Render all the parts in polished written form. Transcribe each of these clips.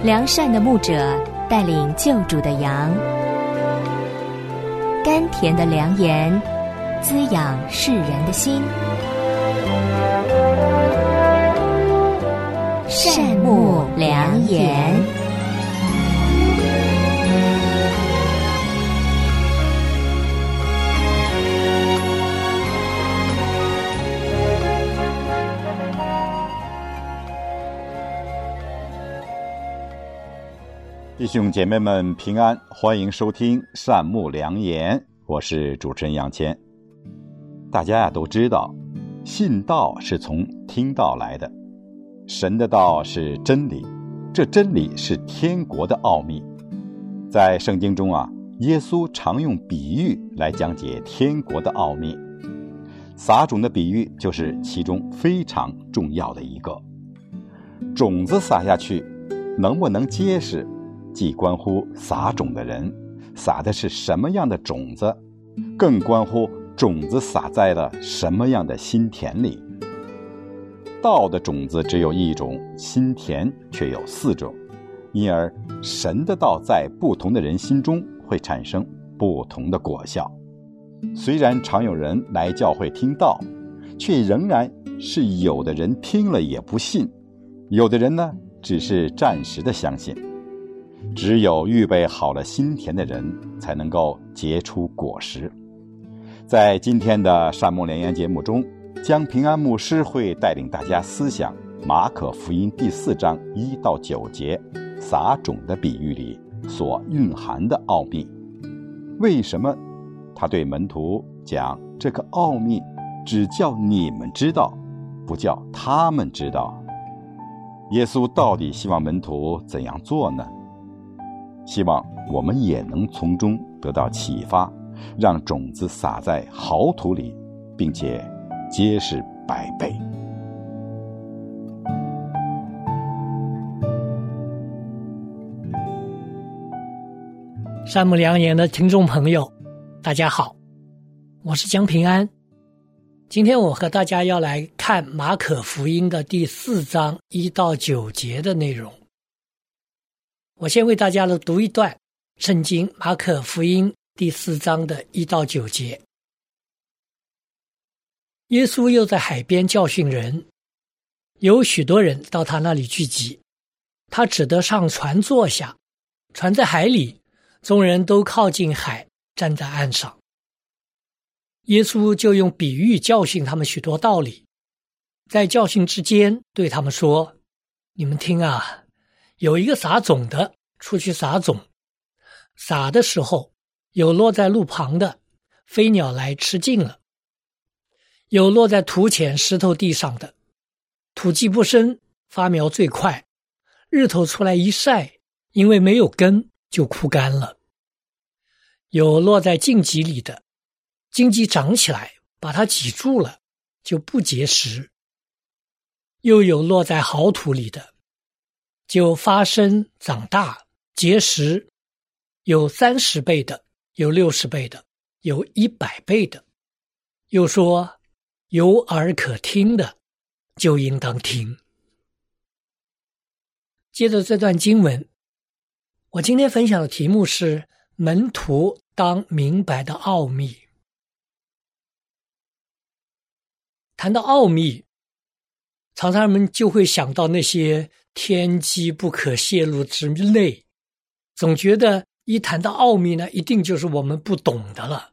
良善的牧者带领救主的羊，甘甜的良言滋养世人的心。善牧良言。 弟兄姐妹们平安，欢迎收听善牧良言，我是主持人杨谦。大家都知道，信道是从听道来的，神的道是真理，这真理是天国的奥秘。在圣经中耶稣常用比喻来讲解天国的奥秘，撒种的比喻就是其中非常重要的一个。种子撒下去能不能结实，既关乎撒种的人撒的是什么样的种子，更关乎种子撒在了什么样的心田里。道的种子只有一种，心田却有4种，因而神的道在不同的人心中会产生不同的果效。虽然常有人来教会听道，却仍然是有的人听了也不信，有的人呢只是暂时的相信。只有预备好了心田的人才能够结出果实。在今天的善牧良言节目中，江平安牧师会带领大家思想马可福音第4章1到9节撒种的比喻里所蕴含的奥秘。为什么他对门徒讲这个奥秘只叫你们知道，不叫他们知道？耶稣到底希望门徒怎样做呢？希望我们也能从中得到启发，让种子撒在好土里，并且结实100倍。 善牧良言的听众朋友，大家好，我是江平安。今天我和大家要来看马可福音的第4章1到9节的内容。我先为大家读一段圣经马可福音第4章的1到9节。耶稣又在海边教训人，有许多人到他那里聚集，他只得上船坐下，船在海里，众人都靠近海，站在岸上。耶稣就用比喻教训他们许多道理，在教训之间对他们说：你们听有一个撒种的出去撒种，撒的时候有落在路旁的，飞鸟来吃尽了；有落在土浅石头地上的，土既不深，发苗最快，日头出来一晒，因为没有根就枯干了；有落在荆棘里的，荆棘长起来把它挤住了，就不结实；又有落在好土里的，就发生长大结实，有30倍的，有60倍的，有100倍的。又说有耳可听的就应当听。接着这段经文，我今天分享的题目是门徒当明白的奥秘。谈到奥秘，常常人们就会想到那些天机不可泄露之类，总觉得一谈到奥秘呢，一定就是我们不懂的了。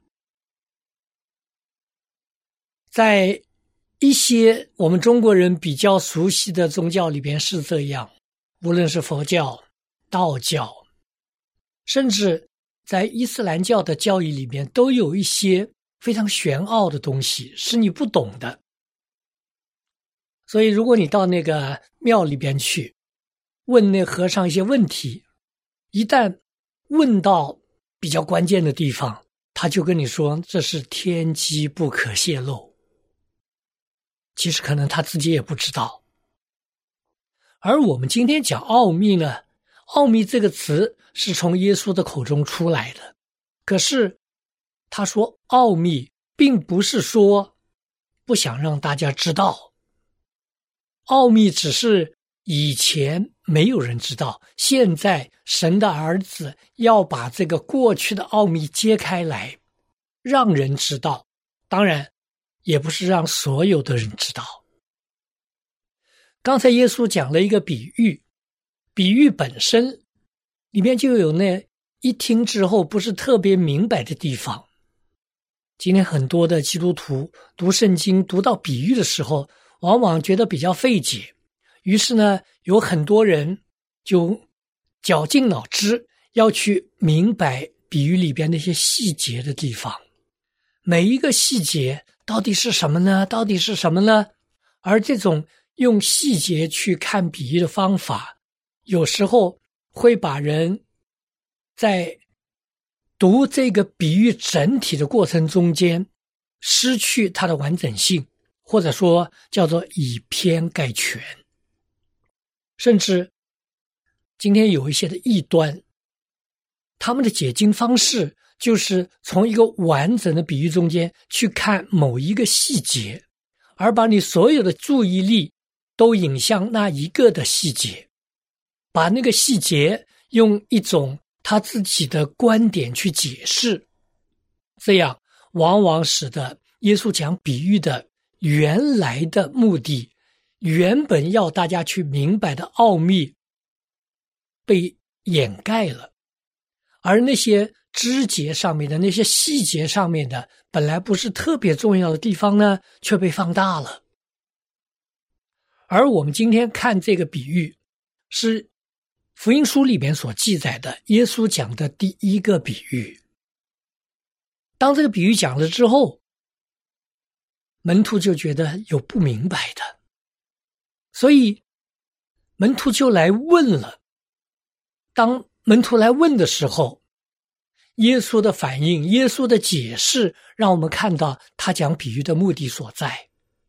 在一些我们中国人比较熟悉的宗教里边是这样，无论是佛教、道教，甚至在伊斯兰教的教义里面，都有一些非常玄奥的东西是你不懂的。所以如果你到那个庙里边去问那和尚一些问题，一旦问到比较关键的地方，他就跟你说这是天机不可泄露。其实可能他自己也不知道。而我们今天讲奥秘呢，奥秘这个词是从耶稣的口中出来的，可是他说奥秘并不是说不想让大家知道，奥秘只是以前没有人知道，现在神的儿子要把这个过去的奥秘揭开来，让人知道，当然也不是让所有的人知道。刚才耶稣讲了一个比喻，比喻本身里面就有那一听之后不是特别明白的地方。今天很多的基督徒读圣经读到比喻的时候，往往觉得比较费解，于是呢，有很多人就绞尽脑汁要去明白比喻里边那些细节的地方。每一个细节到底是什么呢？到底是什么呢？而这种用细节去看比喻的方法，有时候会把人在读这个比喻整体的过程中间失去它的完整性，或者说叫做以偏概全。甚至今天有一些的异端，他们的解经方式就是从一个完整的比喻中间去看某一个细节，而把你所有的注意力都引向那一个的细节，把那个细节用一种他自己的观点去解释，这样往往使得耶稣讲比喻的原来的目的，原本要大家去明白的奥秘被掩盖了，而那些枝节上面的那些细节上面的本来不是特别重要的地方呢，却被放大了。而我们今天看这个比喻，是福音书里面所记载的耶稣讲的第一个比喻。当这个比喻讲了之后，门徒就觉得有不明白的，所以门徒就来问了。当门徒来问的时候，耶稣的反应，耶稣的解释，让我们看到他讲比喻的目的所在。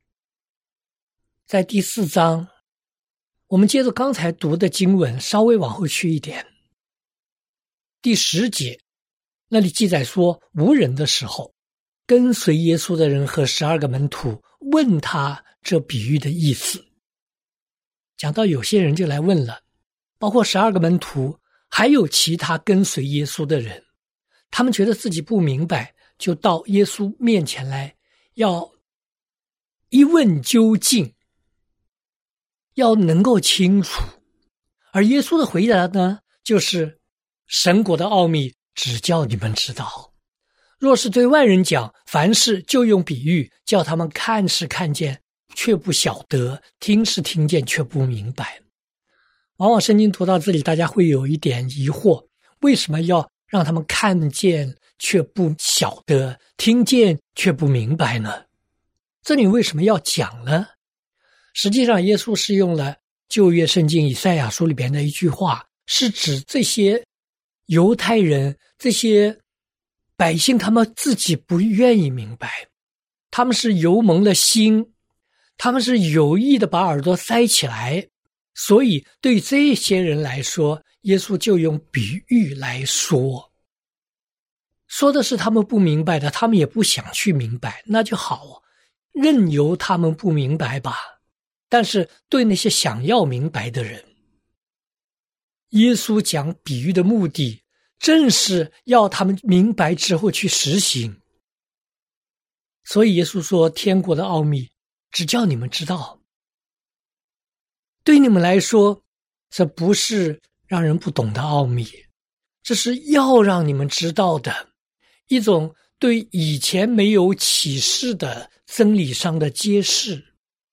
在第4章，我们接着刚才读的经文稍微往后去一点，第10节那里记载说，无人的时候，跟随耶稣的人和12个门徒问他这比喻的意思。讲到有些人就来问了，包括12个门徒，还有其他跟随耶稣的人，他们觉得自己不明白，就到耶稣面前来，要一问究竟，要能够清楚。而耶稣的回答呢，就是神国的奥秘只叫你们知道，若是对外人讲，凡事就用比喻，叫他们看是看见却不晓得，听是听见却不明白。往往圣经读到这里，大家会有一点疑惑，为什么要让他们看见却不晓得，听见却不明白呢？这里为什么要讲呢？实际上耶稣是用了旧约圣经以赛亚书里边的一句话，是指这些犹太人，这些百姓，他们自己不愿意明白，他们是油蒙了心，他们是有意的把耳朵塞起来，所以对这些人来说，耶稣就用比喻来说的是他们不明白的，他们也不想去明白，那就好，任由他们不明白吧。但是对那些想要明白的人，耶稣讲比喻的目的正是要他们明白之后去实行。所以耶稣说，天国的奥秘只叫你们知道。对你们来说，这不是让人不懂的奥秘，这是要让你们知道的一种对以前没有启示的真理上的揭示。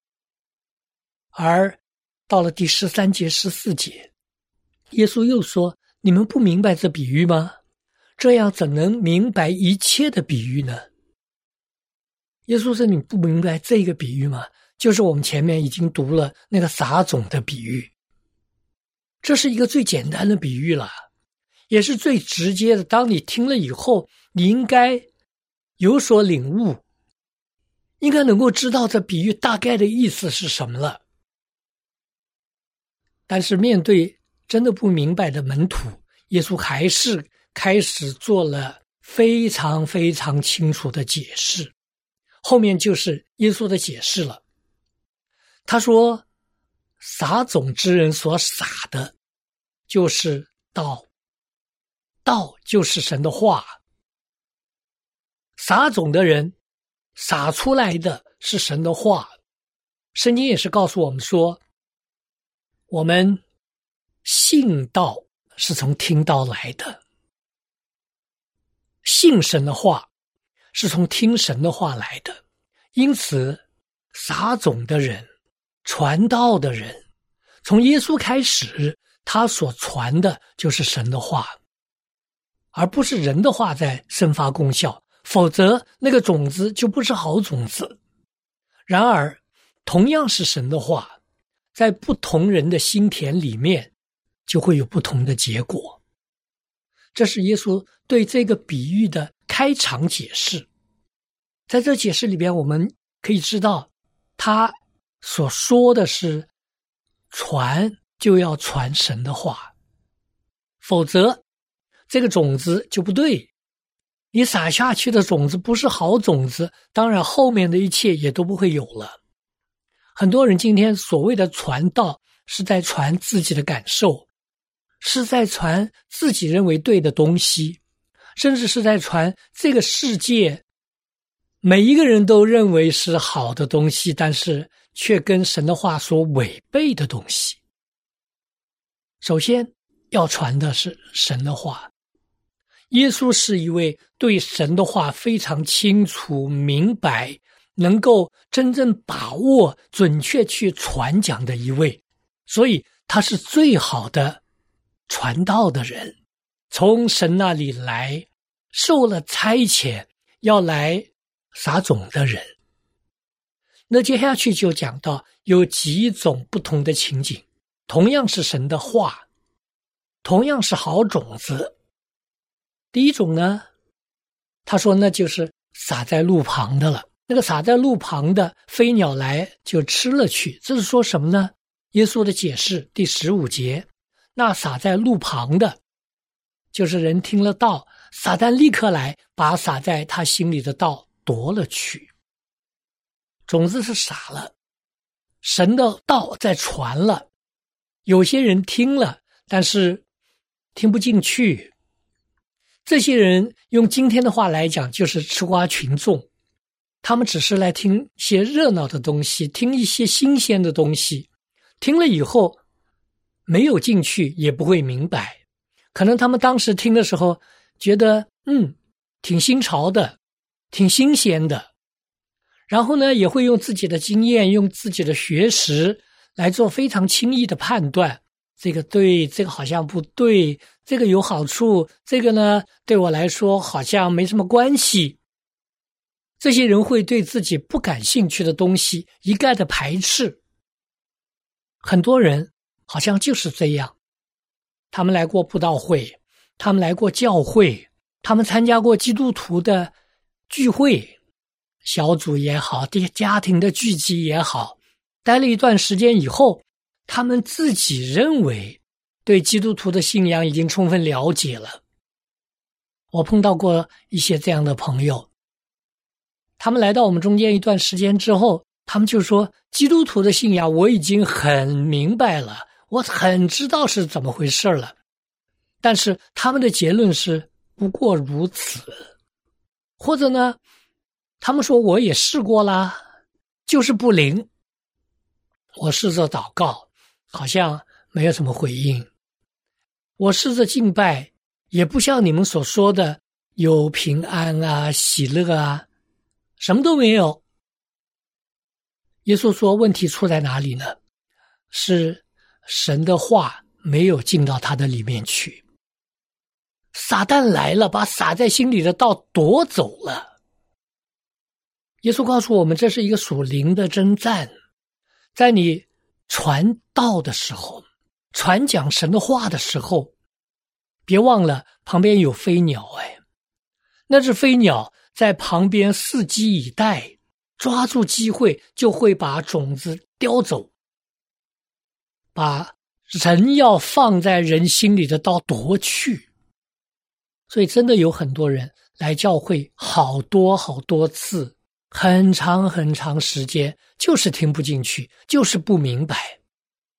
而到了第13节、14节，耶稣又说，你们不明白这比喻吗？这样怎能明白一切的比喻呢？耶稣说，你不明白这个比喻吗？就是我们前面已经读了那个撒种的比喻，这是一个最简单的比喻了，也是最直接的。当你听了以后，你应该有所领悟，应该能够知道这比喻大概的意思是什么了。但是面对真的不明白的门徒，耶稣还是开始做了非常非常清楚的解释。后面就是耶稣的解释了。他说， 撒种之人所撒的就是道，道就是神的话。撒种的人撒出来的是神的话。圣经也是告诉我们说，我们信道是从听道来的，信神的话是从听神的话来的。因此撒种的人，传道的人，从耶稣开始，他所传的就是神的话，而不是人的话在生发功效，否则那个种子就不是好种子。然而同样是神的话，在不同人的心田里面就会有不同的结果。这是耶稣对这个比喻的开场解释。在这解释里边，我们可以知道他所说的是传就要传神的话，否则这个种子就不对。你撒下去的种子不是好种子，当然后面的一切也都不会有了。很多人今天所谓的传道，是在传自己的感受，是在传自己认为对的东西，甚至是在传这个世界每一个人都认为是好的东西，但是却跟神的话所违背的东西。首先要传的是神的话。耶稣是一位对神的话非常清楚明白，能够真正把握准确去传讲的一位，所以他是最好的传道的人，从神那里来，受了差遣要来撒种的人。那接下去就讲到有几种不同的情景，同样是神的话，同样是好种子。第一种呢，他说那就是撒在路旁的了，那个撒在路旁的飞鸟来就吃了去。这是说什么呢？耶稣的解释第15节，那撒在路旁的就是人听了道，撒旦立刻来把撒在他心里的道夺了去。种子是撒了，神的道在传了，有些人听了，但是听不进去。这些人用今天的话来讲，就是吃瓜群众，他们只是来听些热闹的东西，听一些新鲜的东西，听了以后没有进去，也不会明白。可能他们当时听的时候觉得挺新潮的，挺新鲜的，然后呢也会用自己的经验，用自己的学识来做非常轻易的判断，这个对，这个好像不对，这个有好处，这个呢对我来说好像没什么关系。这些人会对自己不感兴趣的东西一概的排斥。很多人好像就是这样，他们来过布道会，他们来过教会，他们参加过基督徒的聚会，小组也好，家庭的聚集也好，待了一段时间以后，他们自己认为对基督徒的信仰已经充分了解了。我碰到过一些这样的朋友，他们来到我们中间一段时间之后，他们就说，基督徒的信仰我已经很明白了，我很知道是怎么回事了，但是他们的结论是不过如此。或者呢，他们说我也试过啦，就是不灵，我试着祷告，好像没有什么回应，我试着敬拜，也不像你们所说的有平安啊，喜乐啊，什么都没有。耶稣说问题出在哪里呢？是神的话没有进到他的里面去，撒旦来了，把撒在心里的道夺走了。耶稣告诉我们，这是一个属灵的征战，在你传道的时候，传讲神的话的时候，别忘了旁边有飞鸟。那只飞鸟在旁边伺机以待，抓住机会就会把种子叼走，把人要放在人心里的道夺去。所以真的有很多人来教会好多好多次，很长很长时间，就是听不进去，就是不明白。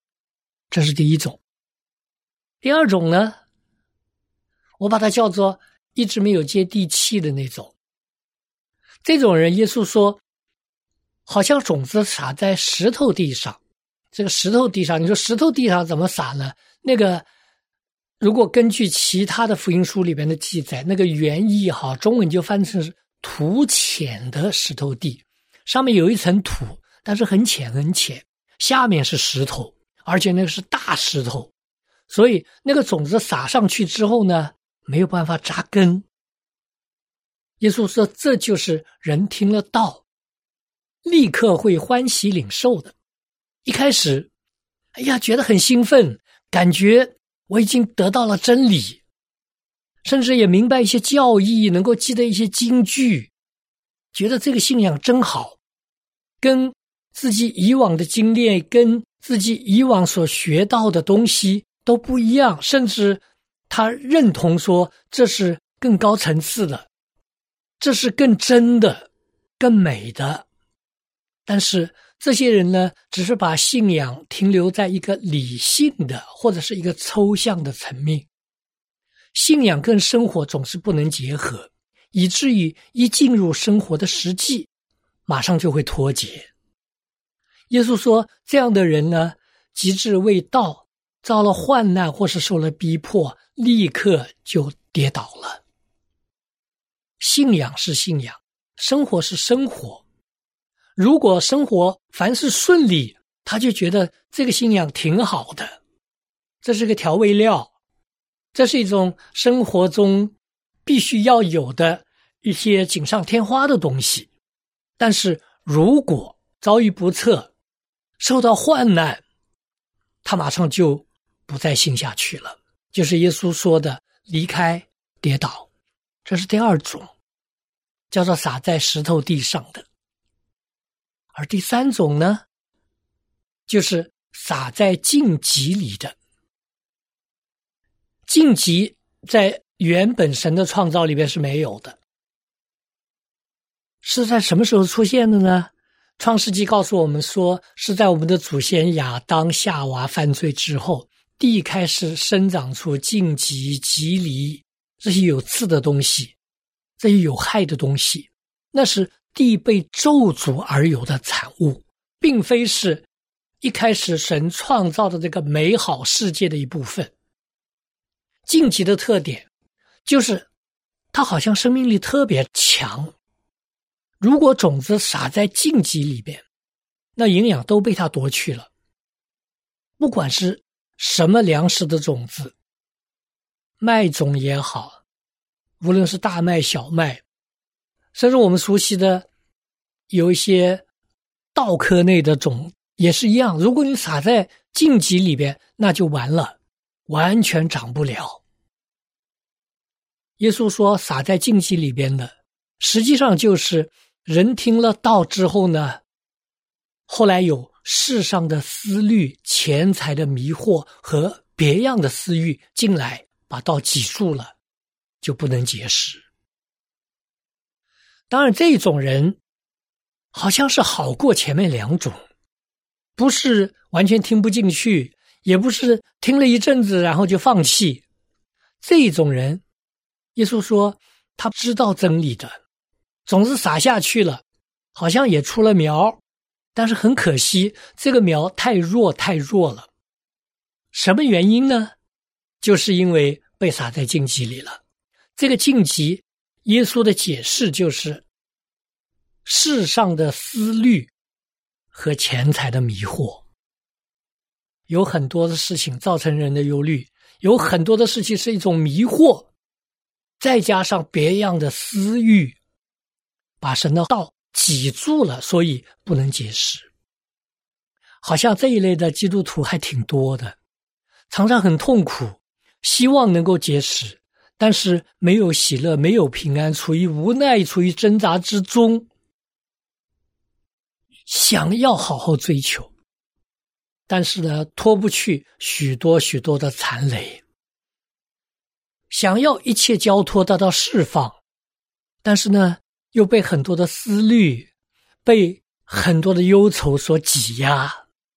这是第一种。第二种呢，我把它叫做一直没有接地气的那种。这种人，耶稣说好像种子撒在石头地上。这个石头地上，你说石头地上怎么撒呢？那个如果根据其他的福音书里边的记载，那个原意中文就翻成是土浅的石头地，上面有一层土，但是很浅很浅，下面是石头，而且那个是大石头，所以那个种子撒上去之后呢，没有办法扎根。耶稣说这就是人听了道立刻会欢喜领受的。一开始觉得很兴奋，感觉我已经得到了真理，甚至也明白一些教义，能够记得一些金句，觉得这个信仰真好，跟自己以往的经验，跟自己以往所学到的东西都不一样，甚至他认同说这是更高层次的，这是更真的，更美的。但是这些人呢，只是把信仰停留在一个理性的或者是一个抽象的层面，信仰跟生活总是不能结合，以至于一进入生活的实际，马上就会脱节。耶稣说这样的人呢，及至为道遭了患难或是受了逼迫，立刻就跌倒了。信仰是信仰，生活是生活。如果生活凡事顺利，他就觉得这个信仰挺好的，这是个调味料，这是一种生活中必须要有的一些锦上添花的东西。但是如果遭遇不测，受到患难，他马上就不再信下去了，就是耶稣说的离开跌倒。这是第二种，叫做撒在石头地上的。而第三种呢，就是撒在荆棘里的。荆棘在原本神的创造里边是没有的，是在什么时候出现的呢？创世纪告诉我们说，是在我们的祖先亚当夏娃犯罪之后，地开始生长出荆棘、棘藜，这些有刺的东西，这些有害的东西，那是地被咒诅而有的产物，并非是一开始神创造的这个美好世界的一部分。荆棘的特点就是它好像生命力特别强，如果种子撒在荆棘里边，那营养都被它夺去了。不管是什么粮食的种子，麦种也好，无论是大麦小麦，甚至我们熟悉的有一些稻科内的种也是一样，如果你撒在荆棘里边，那就完了，完全长不了。耶稣说撒在荆棘里边的，实际上就是人听了道之后呢，后来有世上的思虑、钱财的迷惑和别样的私欲进来，把道挤住了，就不能结实。当然这种人好像是好过前面两种，不是完全听不进去，也不是听了一阵子然后就放弃。这种人耶稣说他知道真理的，种子撒下去了，好像也出了苗，但是很可惜这个苗太弱了。什么原因呢？就是因为被撒在荆棘里了。这个荆棘耶稣的解释就是世上的思虑和钱财的迷惑。有很多的事情造成人的忧虑，有很多的事情是一种迷惑，再加上别样的私欲，把神的道挤住了，所以不能结实。好像这一类的基督徒还挺多的，常常很痛苦，希望能够结实，但是没有喜乐，没有平安，处于无奈，处于挣扎之中，想要好好追求，但是呢，脱不去许多的残累，想要一切交托得到释放，但是呢，又被很多的思虑，被很多的忧愁所挤压，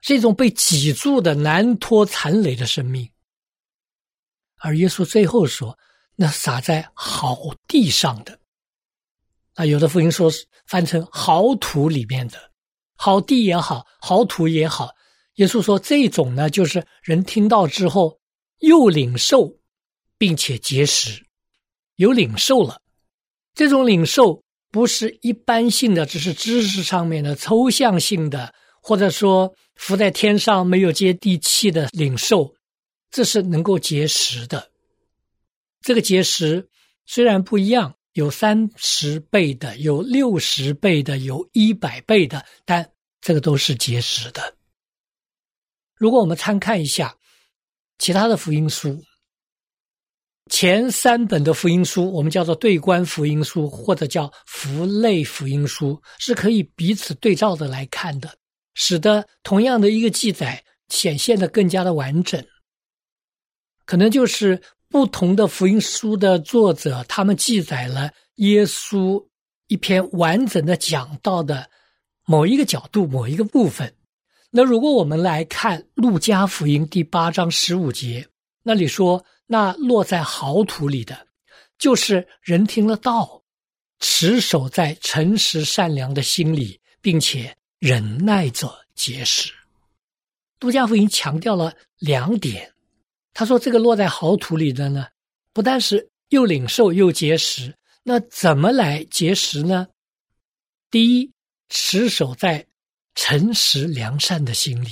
是一种被挤住的难脱残累的生命。而耶稣最后说，那撒在好地上的，有的福音说翻成好土里面的，好地也好，好土也好，耶稣说这种呢，就是人听到之后又领受并且结实，有领受了。这种领受不是一般性的，只是知识上面的抽象性的，或者说浮在天上没有接地气的领受，这是能够结实的。这个结实虽然不一样，有30倍的，有60倍的，有100倍的，但这个都是结实的。如果我们参看一下其他的福音书，前3本的福音书我们叫做对观福音书，或者叫符类福音书，是可以彼此对照的来看的，使得同样的一个记载显现得更加的完整。可能就是不同的福音书的作者，他们记载了耶稣一篇完整的讲道的某一个角度，某一个部分。那如果我们来看路加福音第8章15节，那里说，那落在好土里的，就是人听了道，持守在诚实善良的心里，并且忍耐着结实。路加福音强调了2点，他说这个落在好土里的呢，不但是又领受又结实，那怎么来结实呢？第一，持守在诚实良善的心里。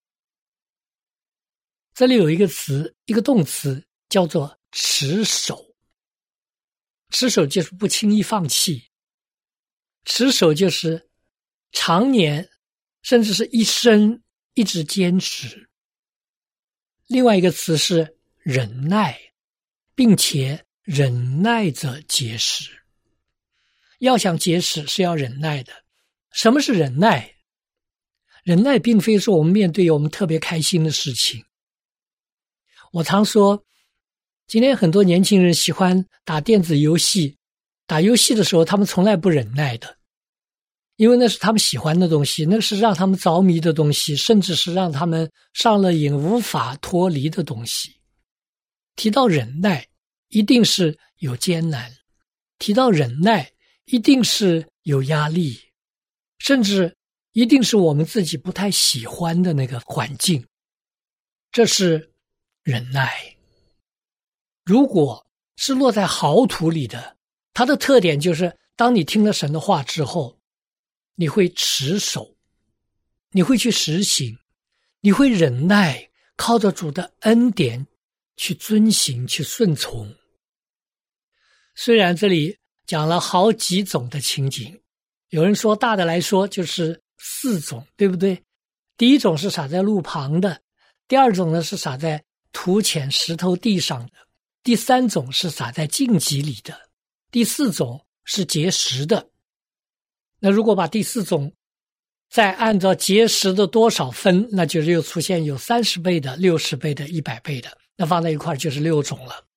这里有一个词，一个动词叫做持守。持守就是不轻易放弃，持守就是常年甚至是一生一直坚持。另外一个词是忍耐，并且忍耐着结实。要想结实是要忍耐的。什么是忍耐？忍耐并非说我们面对我们特别开心的事情。我常说，今天很多年轻人喜欢打电子游戏，打游戏的时候他们从来不忍耐的，因为那是他们喜欢的东西，那是让他们着迷的东西，甚至是让他们上了瘾无法脱离的东西。提到忍耐，一定是有艰难，提到忍耐，一定是有压力，甚至一定是我们自己不太喜欢的那个环境。这是忍耐。如果是落在好土里的，它的特点就是当你听了神的话之后，你会持守，你会去实行，你会忍耐，靠着主的恩典去遵行，去顺从。虽然这里讲了好几种的情景，有人说大的来说就是4种，对不对？第一种是撒在路旁的，第二种呢是撒在土浅石头地上的，第3种是撒在荆棘里的，第4种是结实的。那如果把第4种再按照结实的多少分，那就是又出现有30倍的、60倍的、100倍的，那放在一块就是6种了。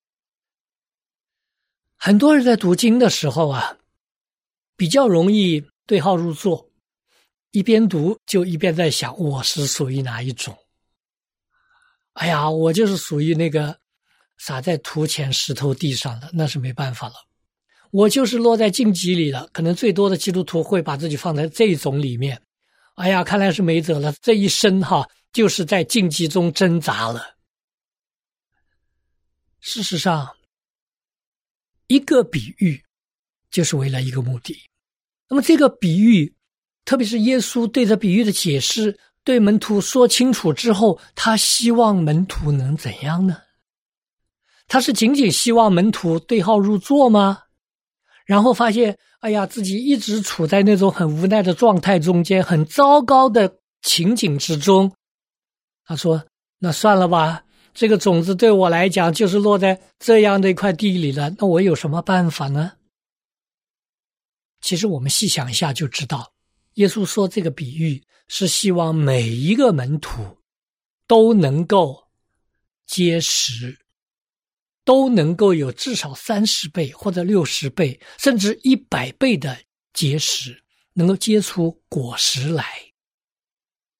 很多人在读经的时候比较容易对号入座，一边读就一边在想，我是属于哪一种？哎呀，我就是属于那个撒在土浅石头地上的，那是没办法了。我就是落在荆棘里了，可能最多的基督徒会把自己放在这种里面。哎呀，看来是没辙了，这一生就是在荆棘中挣扎了。事实上，一个比喻就是为了一个目的。那么这个比喻，特别是耶稣对这比喻的解释，对门徒说清楚之后，他希望门徒能怎样呢？他是仅仅希望门徒对号入座吗？然后发现，哎呀，自己一直处在那种很无奈的状态中间，很糟糕的情景之中。他说，那算了吧，这个种子对我来讲就是落在这样的一块地里了，那我有什么办法呢？其实我们细想一下就知道，耶稣说这个比喻是希望每一个门徒都能够结实，都能够有至少30倍或者60倍甚至100倍的结实，能够结出果实来。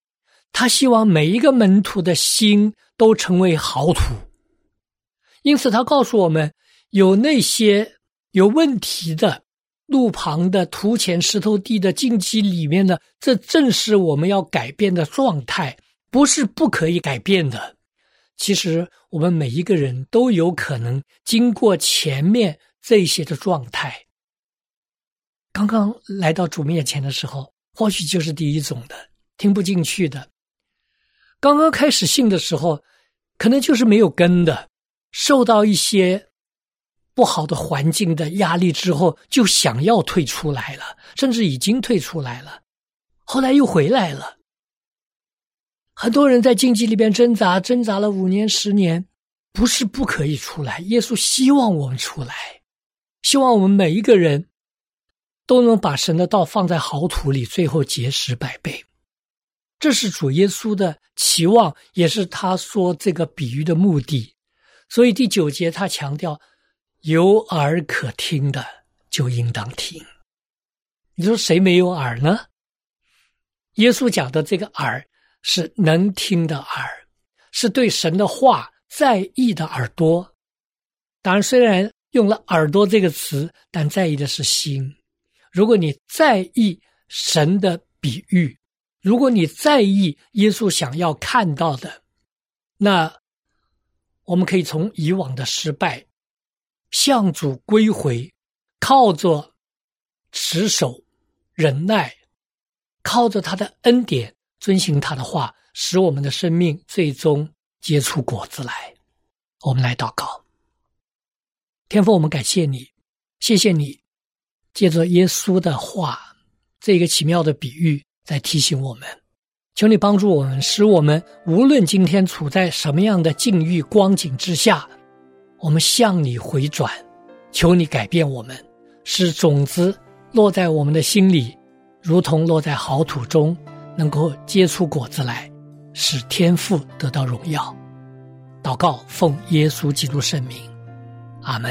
他希望每一个门徒的心都成为好土。因此他告诉我们，有那些有问题的路旁的土浅石头地的荆棘里面的，这正是我们要改变的状态，不是不可以改变的。其实我们每一个人都有可能经过前面这些的状态。刚刚来到主面前的时候，或许就是第一种的，听不进去的。刚刚开始信的时候，可能就是没有根的，受到一些不好的环境的压力之后，就想要退出来了，甚至已经退出来了，后来又回来了。很多人在荆棘里边挣扎了5年10年，不是不可以出来，耶稣希望我们出来，希望我们每一个人都能把神的道放在好土里，最后结实100倍。这是主耶稣的期望，也是他说这个比喻的目的。所以第9节他强调，有耳可听的就应当听。你说谁没有耳呢？耶稣讲的这个耳是能听的耳，是对神的话在意的耳朵。当然虽然用了耳朵这个词，但在意的是心。如果你在意神的比喻，如果你在意耶稣想要看到的，那我们可以从以往的失败向主归回，靠着持守忍耐，靠着他的恩典遵行他的话，使我们的生命最终结出果子来。我们来祷告。天父，我们感谢你，谢谢你借着耶稣的话，这个奇妙的比喻在提醒我们。求你帮助我们，使我们无论今天处在什么样的境遇光景之下，我们向你回转，求你改变我们，使种子落在我们的心里，如同落在好土中，能够结出果子来，使天父得到荣耀。祷告奉耶稣基督圣名，阿们。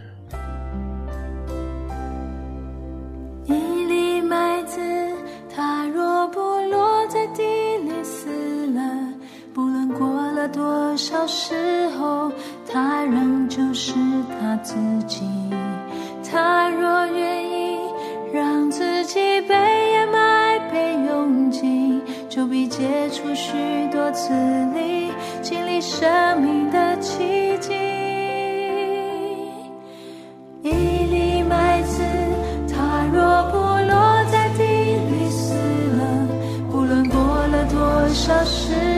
一粒麦子，它若不落在地里死了，不论过了多少时候，它仍旧是它自己。它若愿意让自己被掩埋被用尽，就必结出许多子粒，经历生命的奇迹。一粒麦子，它若不落在地里死了，不论过了多少时